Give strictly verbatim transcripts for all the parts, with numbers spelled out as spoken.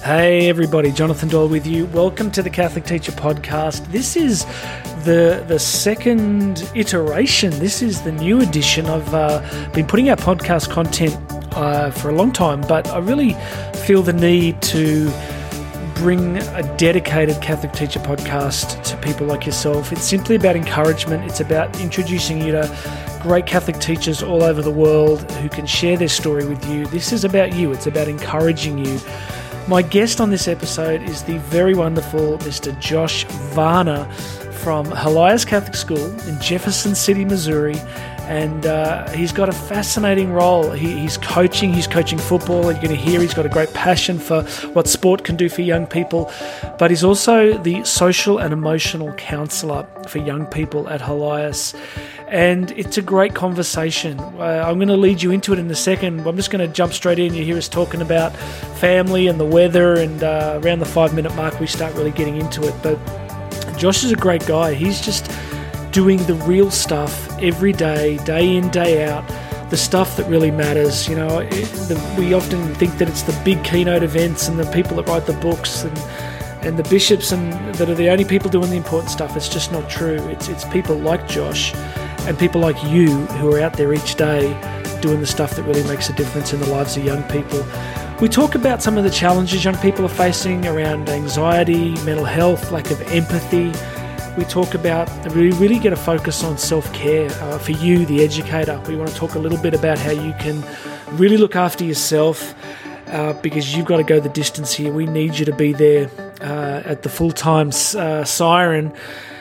Hey everybody, Jonathan Doyle with you. Welcome to the Catholic Teacher Podcast. This is the the second iteration. This is the new edition. I've uh, been putting out podcast content uh, for a long time, but I really feel the need to bring a dedicated Catholic Teacher Podcast to people like yourself. It's simply about encouragement. It's about introducing you to great Catholic teachers all over the world who can share their story with you. This is about you. It's about encouraging you. My guest on this episode is the very wonderful Mister Josh Varner from Helias Catholic School in Jefferson City, Missouri. And uh, he's got a fascinating role. He, he's coaching, he's coaching football. You're going to hear he's got a great passion for what sport can do for young people. But he's also the social and emotional counsellor for young people at Helias. And it's a great conversation. Uh, I'm going to lead you into it in a second. I'm just going to jump straight in. You hear us talking about family and the weather, and uh, around the five-minute mark we start really getting into it. But Josh is a great guy. He's just doing the real stuff every day, day in, day out, the stuff that really matters. You know, it, the, we often think that it's the big keynote events and the people that write the books and and the bishops and that are the only people doing the important stuff. It's just not true. It's it's people like Josh and people like you who are out there each day doing the stuff that really makes a difference in the lives of young people. We talk about some of the challenges young people are facing around anxiety, mental health, lack of empathy. We talk about, we really get a focus on self-care uh, for you, the educator. We want to talk a little bit about how you can really look after yourself uh, because you've got to go the distance here. We need you to be there uh, at the full-time uh, siren.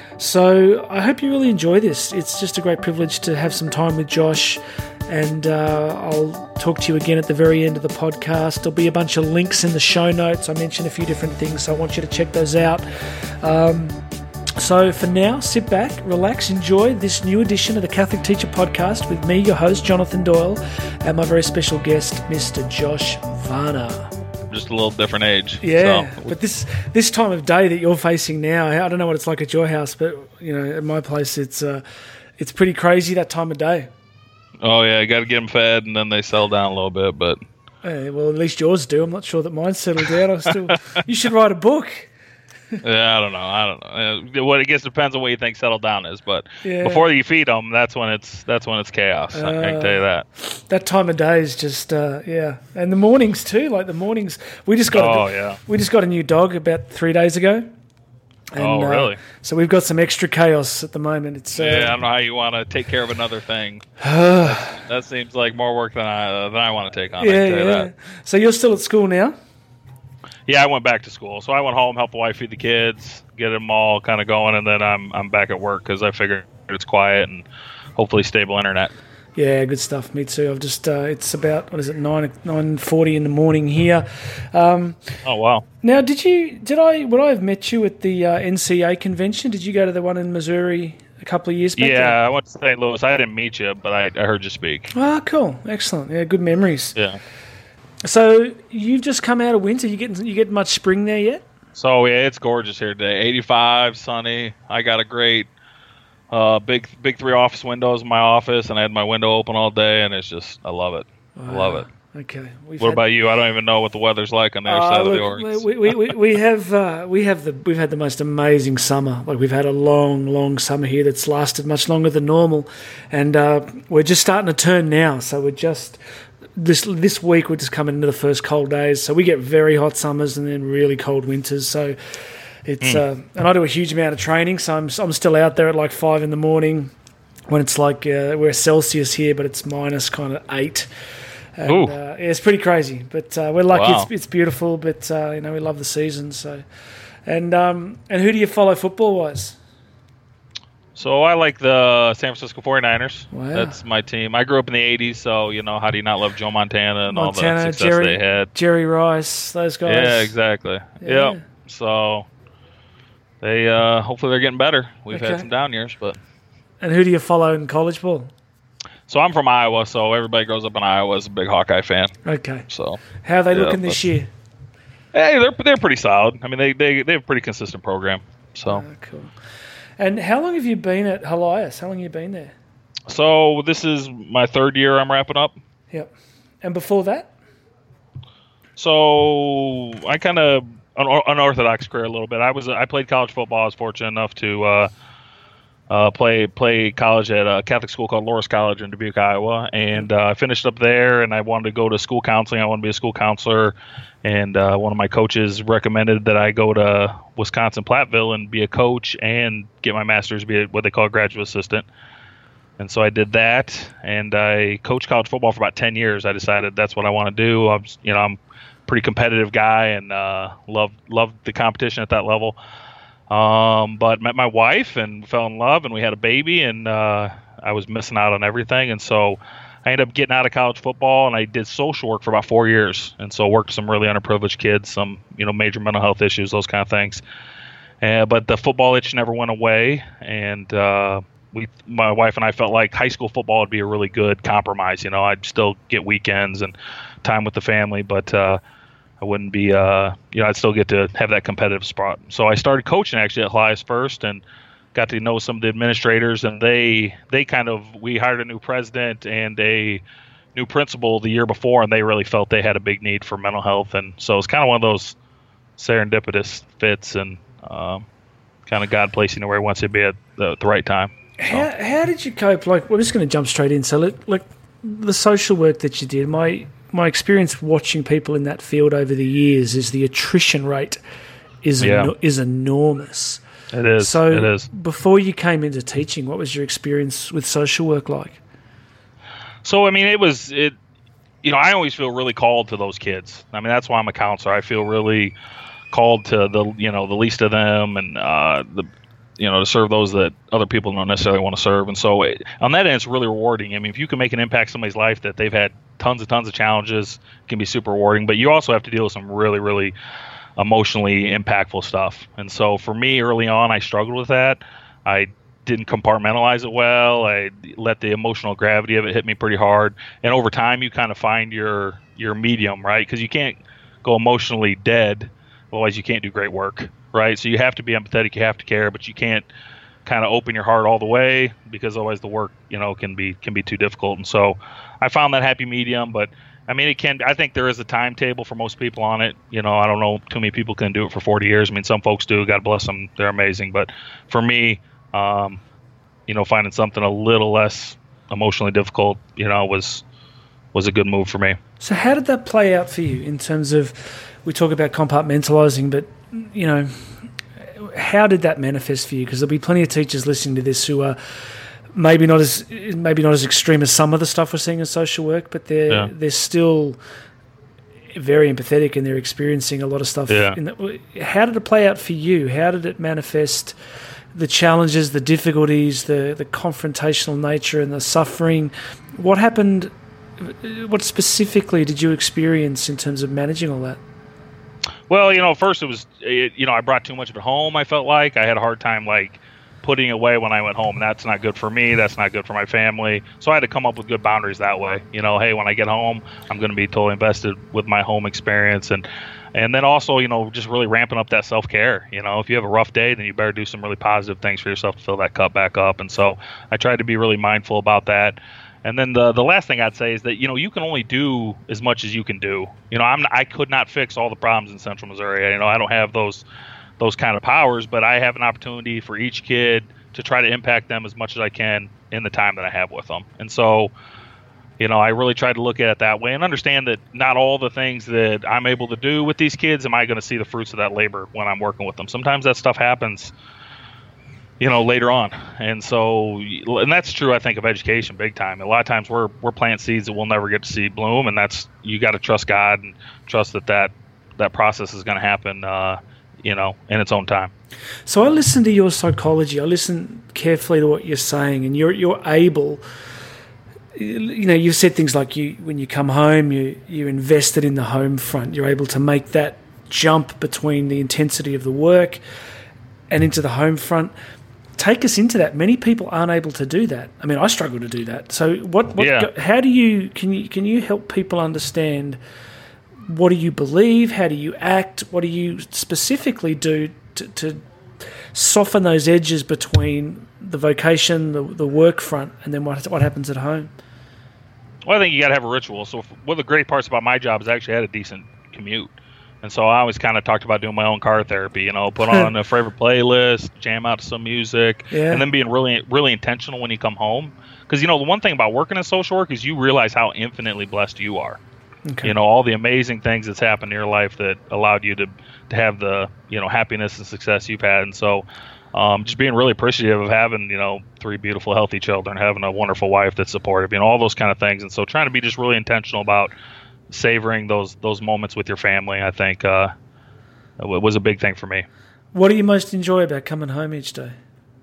So I hope you really enjoy this. It's just a great privilege to have some time with Josh, and uh, I'll talk to you again at the very end of the podcast. There'll be a bunch of links in the show notes. I mentioned a few different things, so I want you to check those out. Um, so for now, sit back, relax, enjoy this new edition of the Catholic Teacher Podcast with me, your host, Jonathan Doyle, and my very special guest, Mister Josh Varner. Just a little different age. Yeah, so. But this this time of day that you're facing now, I don't know what it's like at your house, but you know, at my place, it's uh, it's pretty crazy that time of day. Oh yeah, you got to get them fed, and then they settle down a little bit. But yeah, well, at least yours do. I'm not sure that mine settled down. I still, you should write a book. Yeah, I don't know. I don't know. What I guess depends on what you think settle down is. But yeah. Before you feed them, that's when it's that's when it's chaos. Uh, I can tell you that. That time of day is just uh, yeah, and the mornings too. Like the mornings, we just got oh a, yeah, we just got a new dog about three days ago. And, oh really? Uh, so we've got some extra chaos at the moment. It's uh, yeah. I don't know how you want to take care of another thing. that, that seems like more work than I uh, than I want to take on. Yeah, I can tell you yeah. that. So you're still at school now? Yeah, I went back to school. So I went home, help the wife feed the kids, get them all kind of going, and then I'm I'm back at work because I figured it's quiet and hopefully stable internet. Yeah, good stuff. Me too. I've just uh, it's about what is it nine nine forty in the morning here. Um, oh wow! Now, did you did I would I have met you at the uh, N C A convention? Did you go to the one in Missouri a couple of years back? Yeah, there? I went to Saint Louis. I didn't meet you, but I, I heard you speak. Ah, cool, excellent. Yeah, good memories. Yeah. So you've just come out of winter. You getting you get much spring there yet? So yeah, it's gorgeous here today. eighty-five, sunny. I got a great uh, big big three office windows in my office, and I had my window open all day, and it's just I love it. Wow. I love it. Okay. We've what had, about you? I don't even know what the weather's like on the other uh, side look, of the Oregon. We, we, we, we have uh, we have the we've had the most amazing summer. Like we've had a long, long summer here that's lasted much longer than normal, and uh, we're just starting to turn now. So we're just. This this week we're just coming into the first cold days, so we get very hot summers and then really cold winters. So it's mm. uh, and I do a huge amount of training, so I'm I'm still out there at like five in the morning when it's like uh, we're Celsius here, but it's minus kind of eight. And, Ooh. Uh, yeah, it's pretty crazy, but uh, we're lucky. Wow. It's it's beautiful, but uh, you know we love the season. So and um and who do you follow football wise? So I like the San Francisco forty-niners. Wow. That's my team. I grew up in the eighties, so, you know, how do you not love Joe Montana and Montana, all the success Jerry, they had? Jerry Rice, those guys. Yeah, exactly. Yeah. Yep. So they uh, hopefully they're getting better. We've okay. had some down years, but. And who do you follow in college ball? So I'm from Iowa, so everybody grows up in Iowa is a big Hawkeye fan. Okay. So how are they yeah, looking this year? Hey, they're they're pretty solid. I mean, they they they have a pretty consistent program. So oh, cool. And how long have you been at Helias? How long have you been there? So this is my third year I'm wrapping up. Yep. And before that? So I kind of un- unorthodox career a little bit. I was I played college football. I was fortunate enough to uh, uh, play play college at a Catholic school called Loras College in Dubuque, Iowa, and uh, I finished up there. And I wanted to go to school counseling. I wanted to be a school counselor, and uh, one of my coaches recommended that I go to Wisconsin Platteville and be a coach and get my master's, be a, what they call a graduate assistant. And so I did that, and I coached college football for about ten years. I decided that's what I want to do. I'm, you know, I'm a pretty competitive guy and uh, love love the competition at that level. Um, but met my wife and fell in love, and we had a baby, and uh, I was missing out on everything. And so I ended up getting out of college football, and I did social work for about four years. And so worked with some really underprivileged kids, some you know major mental health issues, those kind of things. Uh, but the football itch never went away, and uh, We, my wife and I felt like high school football would be a really good compromise. You know, I'd still get weekends and time with the family, but uh, I wouldn't be, uh, you know, I'd still get to have that competitive spot. So I started coaching actually at Elias first and got to know some of the administrators, and they, they kind of, we hired a new president and a new principal the year before, and they really felt they had a big need for mental health. And so it's kind of one of those serendipitous fits and um, kind of God placing it where he wants you to be at the, the right time. How how did you cope? Like, we're just going to jump straight in. So, like, like the social work that you did, my my experience watching people in that field over the years is the attrition rate is yeah. en- is enormous. It is. So, it is. Before you came into teaching, what was your experience with social work like? So, I mean, it was it. You know, I always feel really called to those kids. I mean, that's why I'm a counselor. I feel really called to the you know the least of them and uh, the. you know, to serve those that other people don't necessarily want to serve. And so it, on that end, it's really rewarding. I mean, if you can make an impact in somebody's life that they've had tons and tons of challenges, it can be super rewarding. But you also have to deal with some really, really emotionally impactful stuff. And so for me, early on, I struggled with that. I didn't compartmentalize it well. I let the emotional gravity of it hit me pretty hard. And over time, you kind of find your your medium, right? Because you can't go emotionally dead. Otherwise, you can't do great work. Right, so you have to be empathetic, you have to care, but you can't kind of open your heart all the way because otherwise the work, you know, can be can be too difficult. And so I found that happy medium, but I mean, it can. I think there is a timetable for most people on it. You know, I don't know too many people can do it for forty years. I mean, some folks do. God bless them; they're amazing. But for me, um, you know, finding something a little less emotionally difficult, you know, was was a good move for me. So how did that play out for you in terms of? We talk about compartmentalizing, but you know, how did that manifest for you? Because there'll be plenty of teachers listening to this who are maybe not as maybe not as extreme as some of the stuff we're seeing in social work, but they're yeah. they're still very empathetic and they're experiencing a lot of stuff. Yeah. In the, how did it play out for you? How did it manifest? The challenges, the difficulties, the the confrontational nature, and the suffering. What happened? What specifically did you experience in terms of managing all that? Well, you know, first it was, it, you know, I brought too much of it home, I felt like. I had a hard time, like, putting it away when I went home. And that's not good for me. That's not good for my family. So I had to come up with good boundaries that way. You know, hey, when I get home, I'm going to be totally invested with my home experience. And and then also, you know, just really ramping up that self-care. You know, if you have a rough day, then you better do some really positive things for yourself to fill that cup back up. And so I tried to be really mindful about that. And then the the last thing I'd say is that, you know, you can only do as much as you can do. You know, I'm I could not fix all the problems in Central Missouri. You know, I don't have those those kind of powers, but I have an opportunity for each kid to try to impact them as much as I can in the time that I have with them. And so, you know, I really try to look at it that way and understand that not all the things that I'm able to do with these kids am I going to see the fruits of that labor when I'm working with them. Sometimes that stuff happens, you know, later on. And so, and that's true, I think, of education big time. A lot of times we're, we're planting seeds that we'll never get to see bloom. And that's, you got to trust God and trust that that, that process is going to happen, uh, you know, in its own time. So I listen to your psychology. I listen carefully to what you're saying, and you're, you're able, you know, you've said things like you, when you come home, you, you're invested in the home front. You're able to make that jump between the intensity of the work and into the home front. Take us into that. Many people aren't able to do that. I mean, I struggle to do that. So what, what yeah. how do you, can you, can you help people understand what do you believe? How do you act? What do you specifically do to, to soften those edges between the vocation, the, the work front, and then what, what happens at home? Well, I think you got to have a ritual. So one of the great parts about my job is I actually had a decent commute. And so I always kind of talked about doing my own car therapy, you know, put on a favorite playlist, jam out to some music, yeah. and then being really, really intentional when you come home. Because, you know, the one thing about working in social work is you realize how infinitely blessed you are. Okay. You know, all the amazing things that's happened in your life that allowed you to, to have the, you know, happiness and success you've had. And so um, just being really appreciative of having, you know, three beautiful, healthy children, having a wonderful wife that's supportive, you know, all those kind of things. And so trying to be just really intentional about savoring those those moments with your family, I think, uh, was a big thing for me. What do you most enjoy about coming home each day?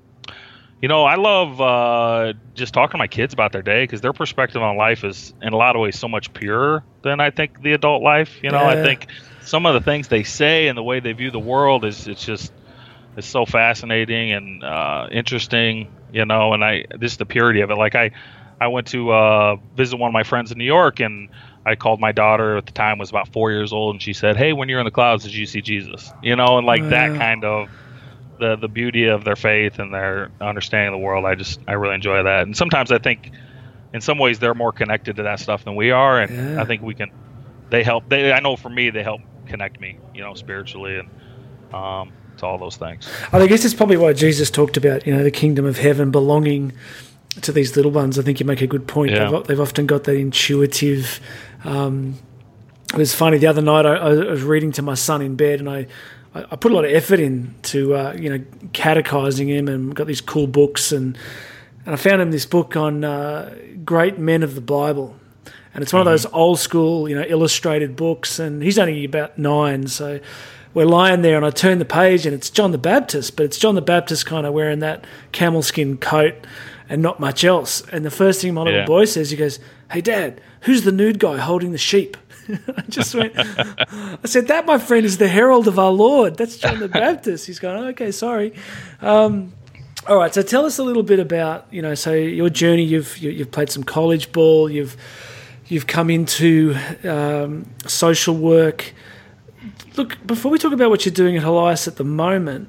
You know, I love uh, just talking to my kids about their day because their perspective on life is, in a lot of ways, so much purer than I think the adult life. You know, yeah. I think some of the things they say and the way they view the world is it's just it's so fascinating and uh, interesting. You know, and I just the purity of it. Like I, I went to uh, visit one of my friends in New York, and I called my daughter at the time was about four years old, and she said, "Hey, when you're in the clouds, did you see Jesus?" You know, and like uh, that kind of. The, the beauty of their faith and their understanding of the world, I just I really enjoy that. And sometimes I think, in some ways, they're more connected to that stuff than we are, and yeah. I think we can. They help. They I know for me, they help connect me, you know, spiritually and um, to all those things. I guess it's probably why Jesus talked about, you know, the kingdom of heaven belonging to these little ones. I think you make a good point. Yeah. They've, they've often got that intuitive. Um, it was funny the other night. I, I was reading to my son in bed, and I. I put a lot of effort into, uh, you know, catechizing him, and got these cool books, and and I found him this book on uh, great men of the Bible, and it's one mm-hmm. of those old school, you know, illustrated books, and he's only about nine, so we're lying there, and I turn the page, and it's John the Baptist, but it's John the Baptist kind of wearing that camel skin coat and not much else, and the first thing my little yeah. boy says, he goes, "Hey, Dad, who's the nude guy holding the sheep?" I just went, I said, "That, my friend, is the herald of our Lord. That's John the Baptist." He's going, "Oh, okay, sorry." Um, all right, so tell us a little bit about, you know, so your journey. You've you, you've played some college ball. You've you've come into um, social work. Look, before we talk about what you're doing at Elias at the moment,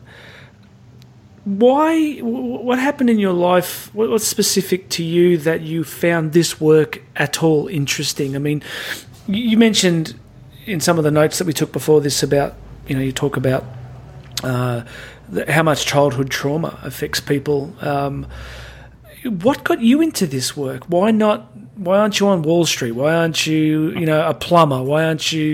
why? What happened in your life? What's specific to you that you found this work at all interesting? I mean. You mentioned in some of the notes that we took before this about, you know, you talk about uh, the, how much childhood trauma affects people. Um, what got you into this work? Why not? Why aren't you on Wall Street? Why aren't you, you know, a plumber? Why aren't you?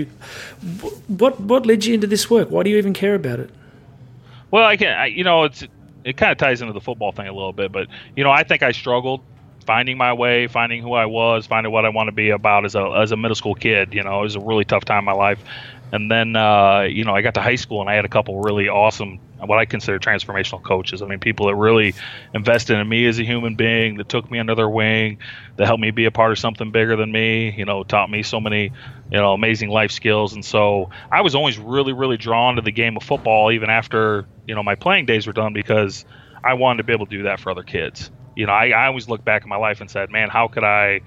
What What led you into this work? Why do you even care about it? Well, I can, I, you know, it's it kind of ties into the football thing a little bit, but you know, I think I struggled. Finding my way, finding who I was, finding what I want to be about as a as a middle school kid. You know, it was a really tough time in my life. And then, uh, you know, I got to high school and I had a couple really awesome, what I consider transformational coaches. I mean, people that really invested in me as a human being, that took me under their wing, that helped me be a part of something bigger than me, you know, taught me so many, you know, amazing life skills. And so I was always really, really drawn to the game of football, even after, you know, my playing days were done, because I wanted to be able to do that for other kids. You know, I, I always look back at my life and said, man, how could I,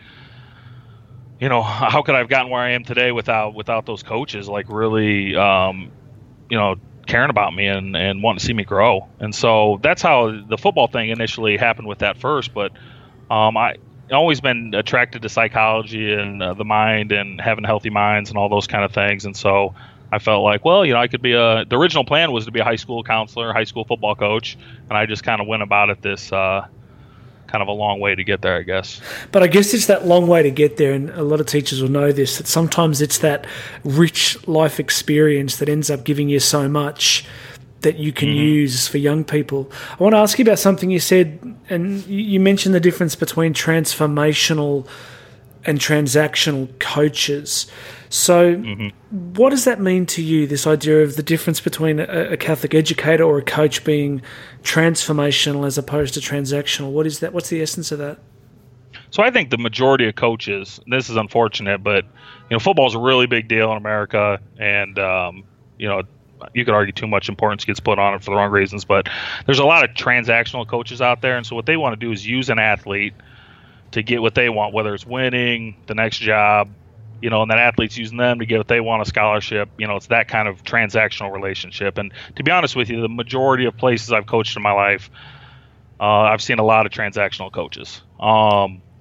you know, how could I have gotten where I am today without without those coaches, like really, um, you know, caring about me and, and wanting to see me grow. And so that's how the football thing initially happened with that first. But um, I always been attracted to psychology and uh, the mind and having healthy minds and all those kind of things. And so I felt like, well, you know, I could be a, the original plan was to be a high school counselor, high school football coach. And I just kind of went about it this, uh, kind of a long way to get there, I guess. But I guess it's that long way to get there, and a lot of teachers will know this, that sometimes it's that rich life experience that ends up giving you so much that you can mm-hmm. use for young people. I want to ask you about something you said, and you mentioned the difference between transformational and transactional coaches. So mm-hmm. what does that mean to you, this idea of the difference between a, a Catholic educator or a coach being transformational as opposed to transactional? What is that? What's the essence of that? So I think the majority of coaches, this is unfortunate, but you know, football is a really big deal in America, and um, you know, you could argue too much importance gets put on it for the wrong reasons, but there's a lot of transactional coaches out there, and so what they want to do is use an athlete to get what they want, whether it's winning, the next job, you know, and that athlete's using them to get what they want, a scholarship. You know, it's that kind of transactional relationship. And to be honest with you, the majority of places I've coached in my life, uh, I've seen a lot of transactional coaches. Um,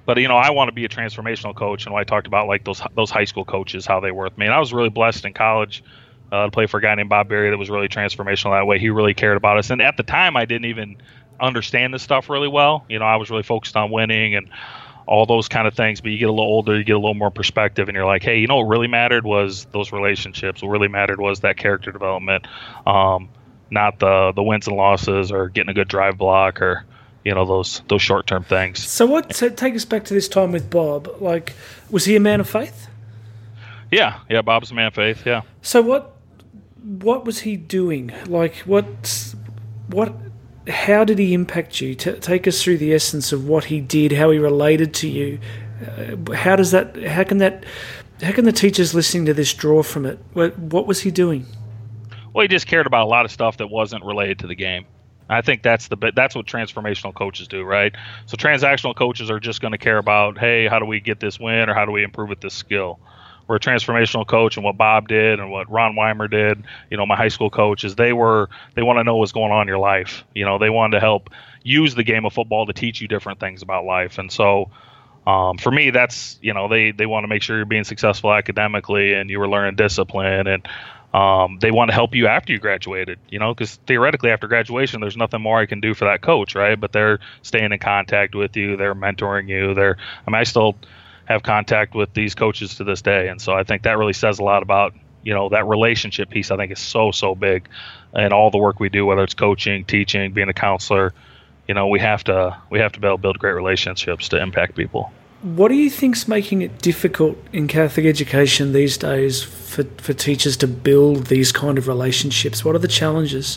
but you know, I want to be a transformational coach, and I talked about like those those high school coaches, how they were with me, and I was really blessed in college uh, to play for a guy named Bob Berry that was really transformational that way. He really cared about us, and at the time, I didn't even understand this stuff really well. You know, I was really focused on winning and all those kind of things, but you get a little older, you get a little more perspective, and you're like, hey, you know what really mattered was those relationships. What really mattered was that character development, um, not the the wins and losses or getting a good drive block or, you know, those those short-term things. So what, so take us back to this time with Bob. Like, was he a man of faith? Yeah, yeah, Bob's a man of faith, yeah. So what what was he doing? Like, what, what, how did he impact you? T- take us through the essence of what he did, how he related to you. Uh, how does that, how can that, how can the teachers listening to this draw from it? What, what was he doing? Well, he just cared about a lot of stuff that wasn't related to the game. I think that's the that's what transformational coaches do, right? So transactional coaches are just going to care about, hey, how do we get this win or how do we improve with this skill? Where a transformational coach and what Bob did and what Ron Weimer did, you know, my high school coaches, they were they want to know what's going on in your life. You know, they wanted to help use the game of football to teach you different things about life. And so um, for me, that's, you know, they, they want to make sure you're being successful academically and you were learning discipline, and um, they want to help you after you graduated, you know, because theoretically after graduation, there's nothing more I can do for that coach, right? But they're staying in contact with you. They're mentoring you. They're, I mean, I still have contact with these coaches to this day. And so I think that really says a lot about, you know, that relationship piece. I think is so, so big. And all the work we do, whether it's coaching, teaching, being a counselor, you know, we have to, we have to be able to build great relationships to impact people. What do you think's making it difficult in Catholic education these days for, for teachers to build these kind of relationships? What are the challenges?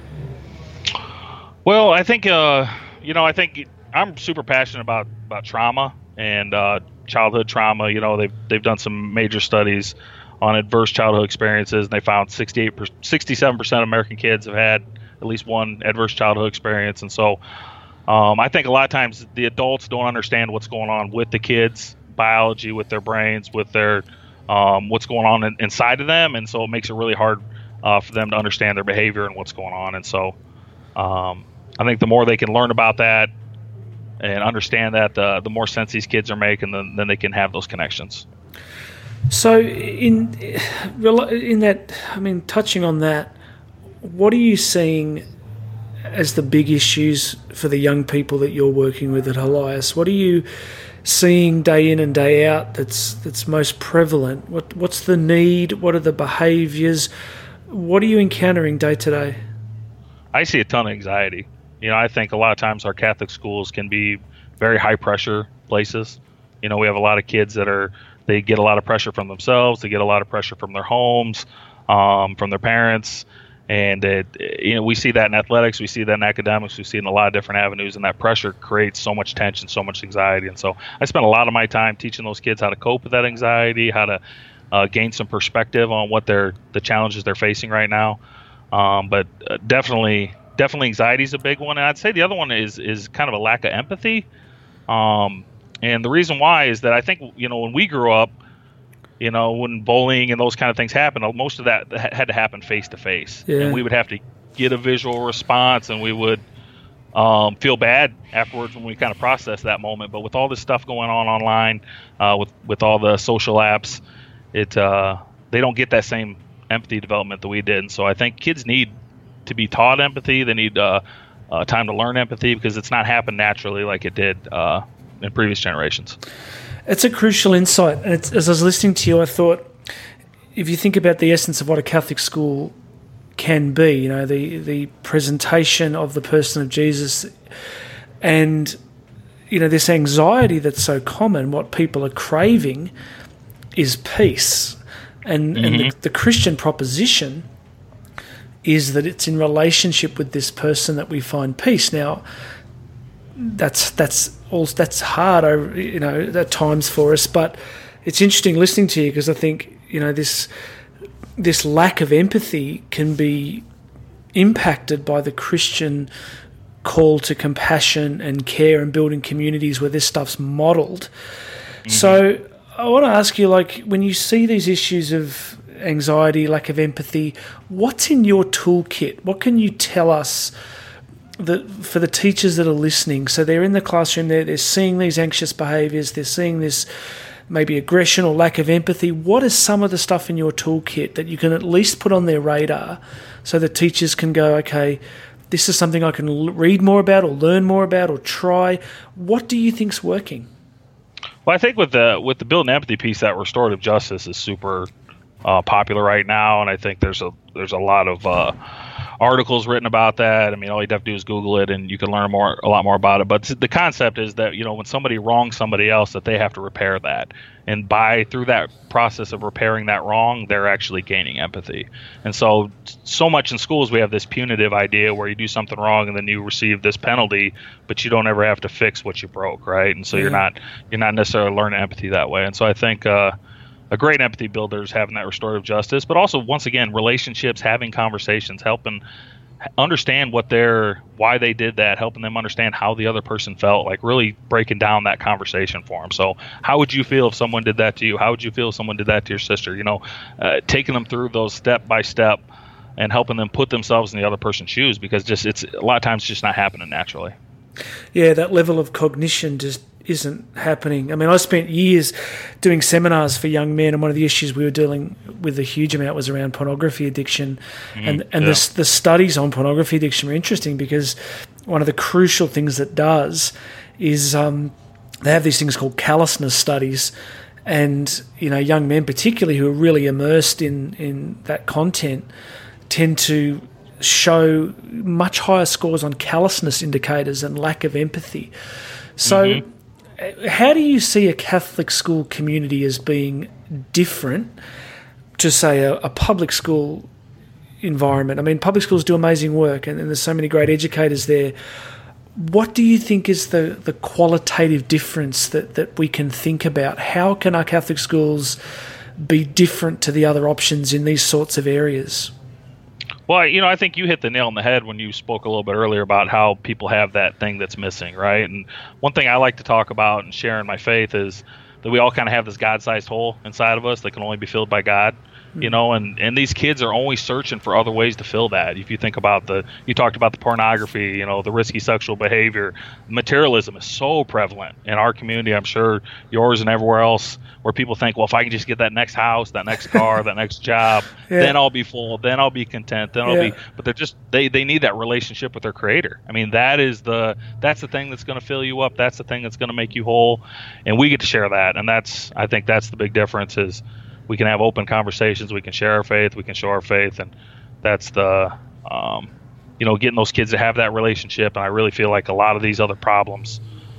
Well, I think, uh, you know, I think I'm super passionate about, about trauma and, uh, childhood trauma. You know, they've they've done some major studies on adverse childhood experiences, and they found sixty-eight, sixty-seven percent of American kids have had at least one adverse childhood experience. And so um, I think a lot of times the adults don't understand what's going on with the kids' biology, with their brains, with their um, what's going on in, inside of them, and so it makes it really hard uh, for them to understand their behavior and what's going on. And so um, I think the more they can learn about that and understand that, the the more sense these kids are making, then, then they can have those connections. So in in that, I mean, touching on that, what are you seeing as the big issues for the young people that you're working with at Helias? What are you seeing day in and day out that's that's most prevalent? What what's the need? What are the behaviours? What are you encountering day to day? I see a ton of anxiety. You know, I think a lot of times our Catholic schools can be very high pressure places. You know, we have a lot of kids that are, they get a lot of pressure from themselves. They get a lot of pressure from their homes, um, from their parents. And, it, you know, we see that in athletics. We see that in academics. We see it in a lot of different avenues. And that pressure creates so much tension, so much anxiety. And so I spend a lot of my time teaching those kids how to cope with that anxiety, how to uh, gain some perspective on what they're, the challenges they're facing right now. Um, but uh, definitely... Definitely anxiety is a big one. And I'd say the other one is is kind of a lack of empathy. Um, and the reason why is that I think, you know, when we grew up, you know, when bullying and those kind of things happened, most of that had to happen face to face. And we would have to get a visual response, and we would um, feel bad afterwards when we kind of process that moment. But with all this stuff going on online, uh, with, with all the social apps, it uh, they don't get that same empathy development that we did. And so I think kids need to be taught empathy. They need uh, uh, time to learn empathy, because it's not happened naturally like it did uh, in previous generations. It's a crucial insight. And it's, as I was listening to you, I thought, if you think about the essence of what a Catholic school can be, you know, the, the presentation of the person of Jesus, and, you know, this anxiety that's so common, what people are craving is peace. And, mm-hmm. and the, the Christian proposition is that it's in relationship with this person that we find peace. Now, that's that's all that's hard, you know, at times for us. But it's interesting listening to you, because I think, you know, this this lack of empathy can be impacted by the Christian call to compassion and care and building communities where this stuff's modelled. Mm-hmm. So I want to ask you, like, when you see these issues of anxiety, lack of empathy, what's in your toolkit? What can you tell us the for the teachers that are listening, so they're in the classroom, they're, they're seeing these anxious behaviours, they're seeing this maybe aggression or lack of empathy. What is some of the stuff in your toolkit that you can at least put on their radar so the teachers can go, okay, this is something I can l- read more about or learn more about or try? What do you think's working? Well, I think with the with the building empathy piece, that restorative justice is super uh, popular right now, and I think there's a there's a lot of uh, articles written about that. I mean, all you have to do is Google it, and you can learn more a lot more about it. But the concept is that, you know, when somebody wrongs somebody else, that they have to repair that, and by through that process of repairing that wrong, they're actually gaining empathy. And so, so much in schools we have this punitive idea where you do something wrong and then you receive this penalty, but you don't ever have to fix what you broke, right? And so yeah. you're not you're not necessarily learning empathy that way. And so I think uh, a great empathy builder is having that restorative justice, but also, once again, relationships, having conversations, helping understand what they're, why they did that, helping them understand how the other person felt, like really breaking down that conversation for them. So how would you feel if someone did that to you? How would you feel if someone did that to your sister? You know, uh, taking them through those step by step and helping them put themselves in the other person's shoes, because just it's a lot of times it's just not happening naturally. Yeah, that level of cognition just isn't happening. I mean, I spent years doing seminars for young men, and one of the issues we were dealing with a huge amount was around pornography addiction. Mm, and and yeah. the, the studies on pornography addiction were interesting, because one of the crucial things that does is um, they have these things called callousness studies, and, you know, young men particularly who are really immersed in, in that content tend to show much higher scores on callousness indicators and lack of empathy. So mm-hmm. How do you see a Catholic school community as being different to, say, a, a public school environment? I mean, public schools do amazing work, and, and there's so many great educators there. What do you think is the, the qualitative difference that, that we can think about? How can our Catholic schools be different to the other options in these sorts of areas? Well, you know, I think you hit the nail on the head when you spoke a little bit earlier about how people have that thing that's missing, right? And one thing I like to talk about and share in my faith is that we all kind of have this God-sized hole inside of us that can only be filled by God, you know, and, and these kids are always searching for other ways to fill that. If you think about the, you talked about the pornography, you know, the risky sexual behavior, materialism is so prevalent in our community, I'm sure yours and everywhere else, where people think, well, if I can just get that next house, that next car, that next job, yeah. then I'll be full, then I'll be content, then I'll yeah. be, but they're just, they, they need that relationship with their creator. I mean, that is the, that's the thing that's going to fill you up. That's the thing that's going to make you whole. And we get to share that. And that's, I think that's the big difference, is we can have open conversations, we can share our faith, we can show our faith. And that's the, um, you know, getting those kids to have that relationship. And I really feel like a lot of these other problems,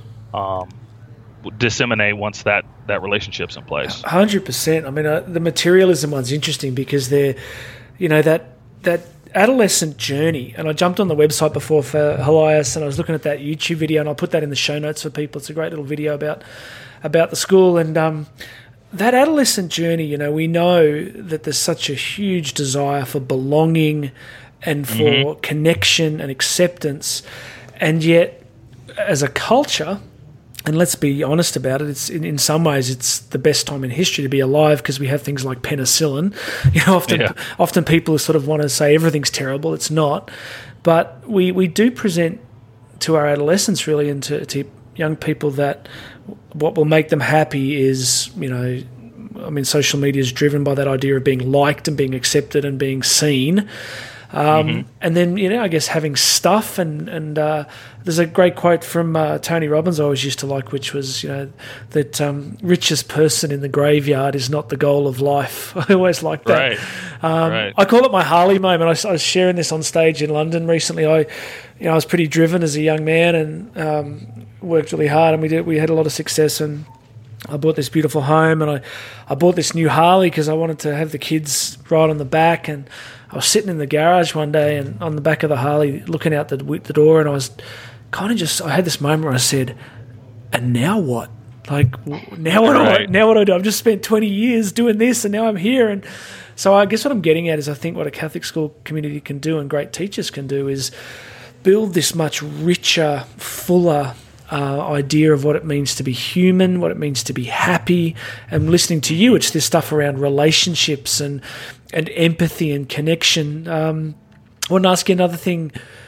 um, disseminate once that that relationship's in place. one hundred percent. I mean, uh, the materialism one's interesting because they're, you know, that that adolescent journey. And I jumped on the website before for Helias, and I was looking at that YouTube video, and I'll put that in the show notes for people. It's a great little video about about the school. And um, that adolescent journey, you know, we know that there's such a huge desire for belonging and for mm-hmm. connection and acceptance. And yet, as a culture, and let's be honest about it, it's in, in some ways it's the best time in history to be alive, because we have things like penicillin. You know, often yeah. often people sort of want to say everything's terrible. It's not. But we, we do present to our adolescents, really, and to, to young people, that what will make them happy is, you know, I mean, social media is driven by that idea of being liked and being accepted and being seen. Um, mm-hmm. And then, you know, I guess having stuff, and, and uh, there's a great quote from uh, Tony Robbins I always used to like, which was, you know, that um, richest person in the graveyard is not the goal of life. I always like that. Right. Um, right. I call it my Harley moment. I, I was sharing this on stage in London recently. I, you know, I was pretty driven as a young man, and um, worked really hard, and we did, we had a lot of success, and I bought this beautiful home, and I, I bought this new Harley because I wanted to have the kids ride on the back. And I was sitting in the garage one day, and on the back of the Harley, looking out the, the door, and I was kind of just, I had this moment where I said, and now what? Like, now what, right. do I, now what do I do? I've just spent twenty years doing this, and now I'm here. And so I guess what I'm getting at is, I think what a Catholic school community can do, and great teachers can do, is build this much richer, fuller Uh, idea of what it means to be human, what it means to be happy. And listening to you, it's this stuff around relationships and and empathy and connection. Um, I want to ask you another thing.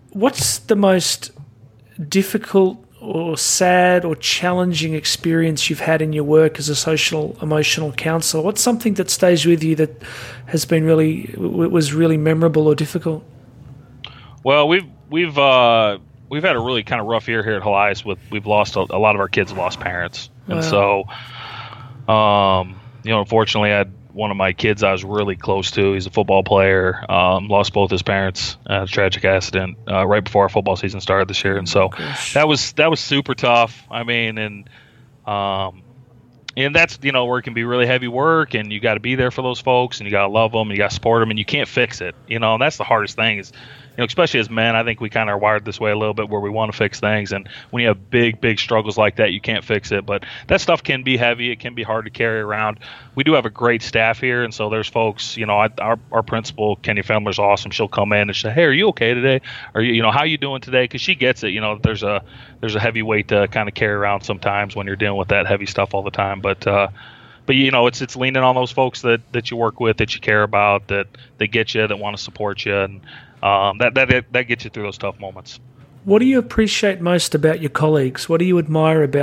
what's the most difficult or sad or challenging experience you've had in your work as a social emotional counsellor? What's something that stays with you that has been really was really memorable or difficult? Well, we've we've uh, we've had a really kind of rough year here at Helias. With we've lost a, a lot of our kids have lost parents, and Wow. so um, you know, unfortunately, I had one of my kids I was really close to. He's a football player. Um, lost both his parents in a tragic accident uh, right before our football season started this year, and so Gosh. that was that was super tough. I mean, and um, and that's you know where it can be really heavy work, and you got to be there for those folks, and you got to love them, and you got to support them, and you can't fix it. You know, and that's the hardest thing is. You know, especially as men, I think we kind of are wired this way a little bit where we want to fix things. And when you have big, big struggles like that, you can't fix it. But that stuff can be heavy. It can be hard to carry around. We do have a great staff here. And so there's folks, you know, I, our, our principal, Kenny Fendler's awesome. She'll come in and say, hey, are you okay today? Are you, you know, how you doing today? Because she gets it. You know, there's a there's a heavy weight to kind of carry around sometimes when you're dealing with that heavy stuff all the time. But, uh, But you know, it's it's leaning on those folks that, that you work with, that you care about, that they get you, that want to support you, and um, that that that gets you through those tough moments. What do you appreciate most about your colleagues? What do you admire about